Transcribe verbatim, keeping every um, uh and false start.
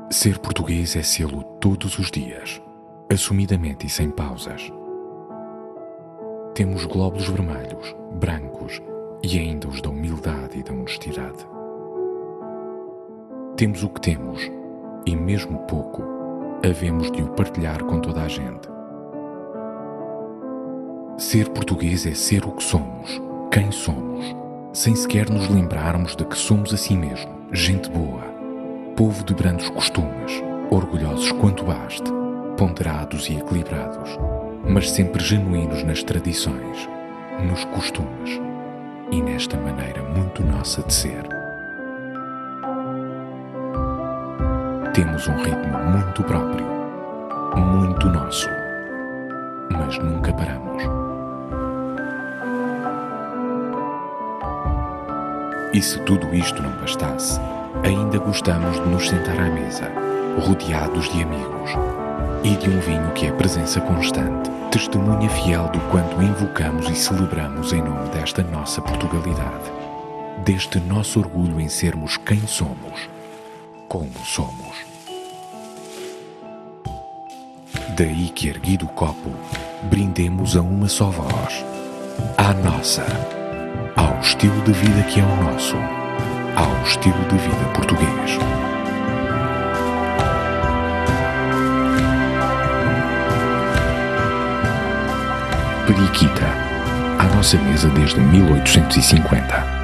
Ser português é sê-lo todos os dias, assumidamente e sem pausas. Temos glóbulos vermelhos, brancos e ainda os da humildade e da honestidade. Temos o que temos e, mesmo pouco, havemos de o partilhar com toda a gente. Ser português é ser o que somos, quem somos, sem sequer nos lembrarmos de que somos assim mesmo, gente boa, povo de brandos costumes, orgulhosos quanto baste, ponderados e equilibrados, mas sempre genuínos nas tradições, nos costumes e nesta maneira muito nossa de ser. Temos um ritmo muito próprio, muito nosso, mas nunca paramos. E se tudo isto não bastasse, ainda gostamos de nos sentar à mesa, rodeados de amigos, e de um vinho que é presença constante, testemunha fiel do quanto invocamos e celebramos em nome desta nossa Portugalidade, deste nosso orgulho em sermos quem somos, como somos. Daí que, erguido o copo, brindemos a uma só voz, à nossa, ao estilo de vida que é o nosso, ao estilo de vida português. Periquita, à nossa mesa desde mil oitocentos e cinquenta.